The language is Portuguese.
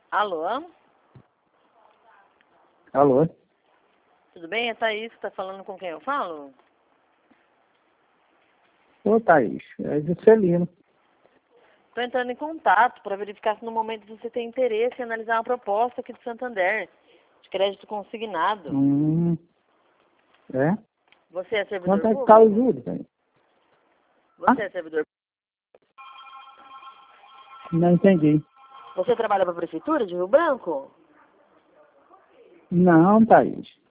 Alô? Alô? Tudo bem? É Thaís que está falando com quem eu falo? Ô, Thaís, é Juscelino. Estou entrando em contato para verificar se no momento você tem interesse em analisar uma proposta aqui do Santander, de crédito consignado. É? Você é servidor Quanto é que tá o público? juros, Thaís? Você é servidor Não entendi. Você trabalha para a Prefeitura de Rio Branco? Não, Thaís.